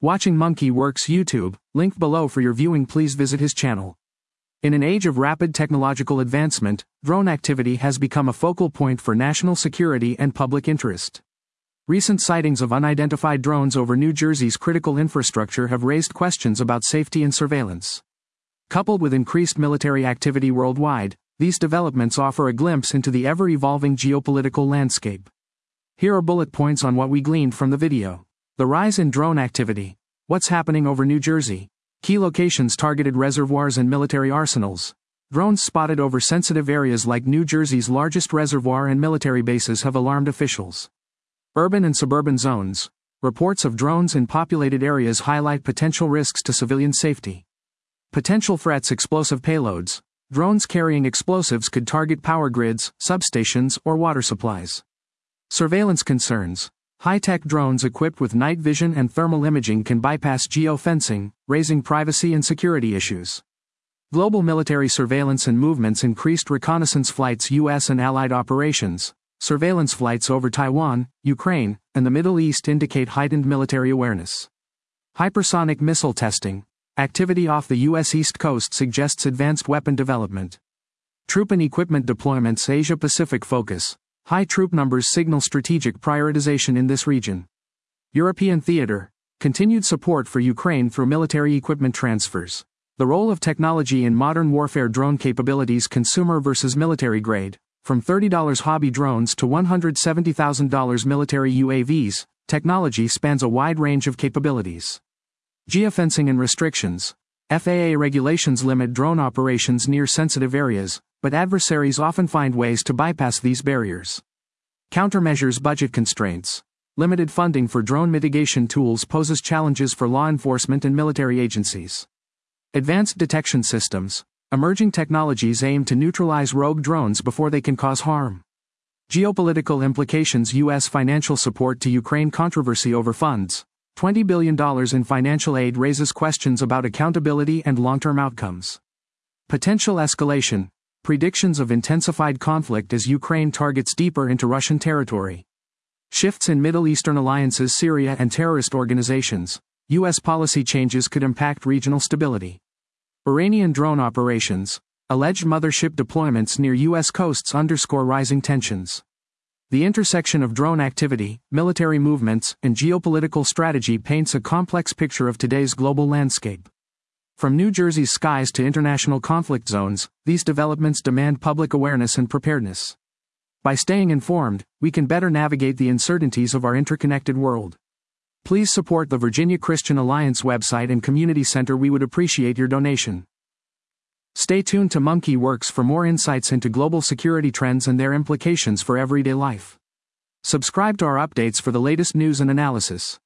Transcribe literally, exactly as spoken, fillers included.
Watching Monkey Works YouTube, link below for your viewing. Please visit his channel. In an age of rapid technological advancement, drone activity has become a focal point for national security and public interest. Recent sightings of unidentified drones over New Jersey's critical infrastructure have raised questions about safety and surveillance. Coupled with increased military activity worldwide, these developments offer a glimpse into the ever-evolving geopolitical landscape. Here are bullet points on what we gleaned from the video. The rise in drone activity. What's happening over New Jersey? Key locations: targeted reservoirs and military arsenals. Drones spotted over sensitive areas like New Jersey's largest reservoir and military bases have alarmed officials. Urban and suburban zones. Reports of drones in populated areas highlight potential risks to civilian safety. Potential threats: explosive payloads. Drones carrying explosives could target power grids, substations, or water supplies. Surveillance concerns. High-tech drones equipped with night vision and thermal imaging can bypass geofencing, raising privacy and security issues. Global military surveillance and movements. Increased reconnaissance flights. U S and allied operations. Surveillance flights over Taiwan, Ukraine, and the Middle East indicate heightened military awareness. Hypersonic missile testing. Activity off the U S East Coast suggests advanced weapon development. Troop and equipment deployments. Asia-Pacific focus. High troop numbers signal strategic prioritization in this region. European theater. Continued support for Ukraine through military equipment transfers. The role of technology in modern warfare. Drone capabilities. Consumer versus military grade. From thirty dollars hobby drones to one hundred seventy thousand dollars military U A Vs, technology spans a wide range of capabilities. Geofencing and restrictions. F A A regulations limit drone operations near sensitive areas, but adversaries often find ways to bypass these barriers. Countermeasures. Budget constraints. Limited funding for drone mitigation tools poses challenges for law enforcement and military agencies. Advanced detection systems. Emerging technologies aim to neutralize rogue drones before they can cause harm. Geopolitical implications. U S financial support to Ukraine. Controversy over funds. twenty billion dollars in financial aid raises questions about accountability and long-term outcomes. Potential escalation. Predictions of intensified conflict as Ukraine targets deeper into Russian territory. Shifts in Middle Eastern alliances. Syria and terrorist organizations. U S policy changes could impact regional stability. Iranian drone operations. Alleged mothership deployments near U S coasts underscore rising tensions. The intersection of drone activity, military movements, and geopolitical strategy paints a complex picture of today's global landscape. From New Jersey's skies to international conflict zones, these developments demand public awareness and preparedness. By staying informed, we can better navigate the uncertainties of our interconnected world. Please support the Virginia Christian Alliance website and community center. We would appreciate your donation. Stay tuned to Monkey Works for more insights into global security trends and their implications for everyday life. Subscribe to our updates for the latest news and analysis.